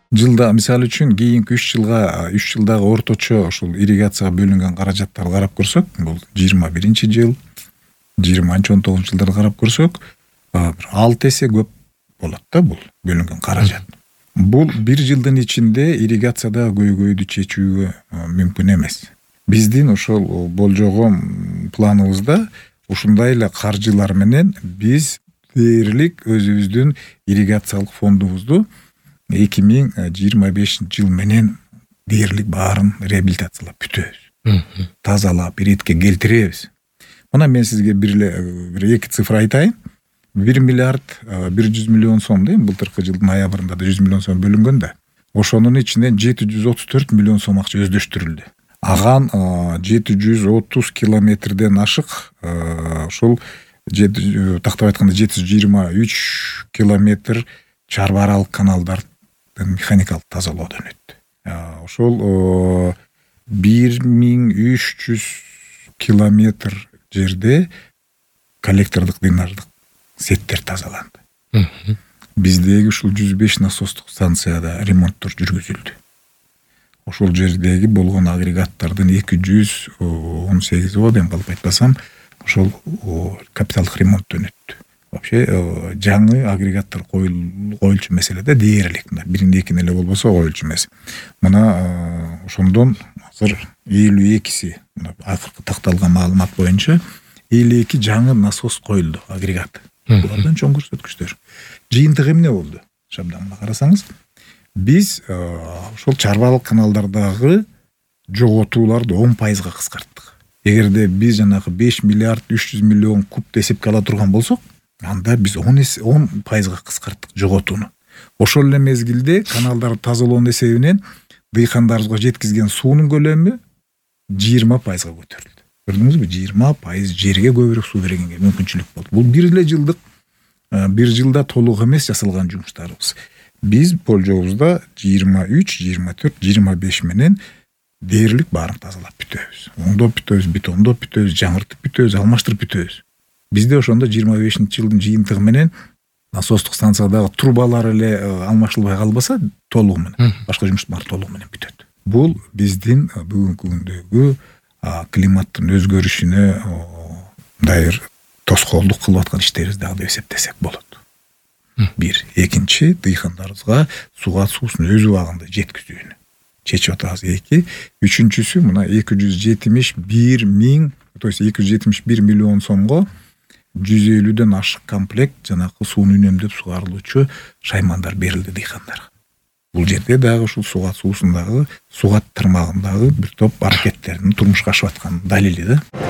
Жылда мисалы үчүн кийинки 3 жылдагы орточо ушул ирригацияга бөлүнгөн каражаттарды карап көрсөк, бул 21-жыл, 20-19 жылдарды карап көрсөк, бир 6 эсе көп болот да бул бөлүнгөн каражат. Бул бир жылдын ичинде ирригацияда көйгөйдү чечүүгө мүмкүн эмес. Биздин ошол болжогон планыбызда ушундай эле каржылар менен биз дээрлик өзүбүздүн ирригациялык фондубузду 2025 жыл менен дээрлик баарын реабилитациялап бүтөбүз. Тазалап, иретке келтиребиз. Мына мен сизге бир эки цифра айтайын. 1 миллиард 100 миллион сом дейм, былтыркы жылдын ноябрында да 100 миллион сом бөлүнгөн да. Ошонун ичинен 734 миллион сом акча өздөштүрүлдү. Аган 730 километрден ашык ушул тактап айтканда 723 километр чарба аралык каналдардын механикалык тазалоодон өттү. Ошол 1300 километр жерде коллектордук дренаждык сеттер тазаланды. Биздеги ушул 105 насостук станцияда ремонттор жүргүзүлдү. Ошол жердеги болгон агрегаттардын 218 деп калып айтпасам, ошол капиталдык ремонттон өттү. Вообще жаңы агрегаттар коюлчу маселеде дээрлик. Бирин экин эле болбосо коюлчу эмес. Мына ошондон азыр 52си, акыркы такталган маалымат боюнча 52 жаңы насос коюлду, агрегат. Булардан чоң көрсөткүчтөр. Жыйынтыгы эмне болду? Шабдан карасаңыз, биз ошол чарбалык каналдардагы жоготууларды 10% кыскарттык. Эгерде биз жанагы 5 миллиард 300 миллион куб эсепке ала турган болсок, анда биз 10% кыскарттык жоготууну. Ошол эле мезгилде каналдарды тазалоонун эсебинен дыйкандарыбызга жеткизген суунун көлөмү 20% көтөрүлдү. Көрдүңүзбү? 20% жерге көбүрөөк суу бергенге мүмкүнчүлүк болду. Бул бир эле жылдык, бир жылда толук эмес жасалган жумуштарыбыз. Биз болжобузда 23, 24, 25 менен дээрлик баарын тазалап бүтөбүз. Оңдоп бүтөбүз, бетондоп бүтөбүз, жаңыртып бүтөбүз, алмаштырып бүтөбүз. Бизде ошондо 25-жылдын жыйынтыгы менен насостук станциядагы трубалар эле алмашылбай калбаса, толугу менен, башка жумуштар баары толугу менен бүтөт. Бул биздин бүгүнкү күндөгү климаттын өзгөрүшүнө дайыр тоскоолдук кылып аткан иштерибиз дагы деп эсептесек болот. Бир, экинчи, дыйкандарыбызга суусун өз убагында жеткизүүнү чечип атабыз. Эки, үчүнчүсү мына 271 миң, то есть 271 миллион сомго 150ден ашык комплект жанагы сууну үнөмдөп сугарылуучу шаймандар берилди дыйкандарга. Бул жерде дагы ушул сугат суусундагы, сугат тармагындагы бир топ аракеттердин турмушка ашып аткан далили да.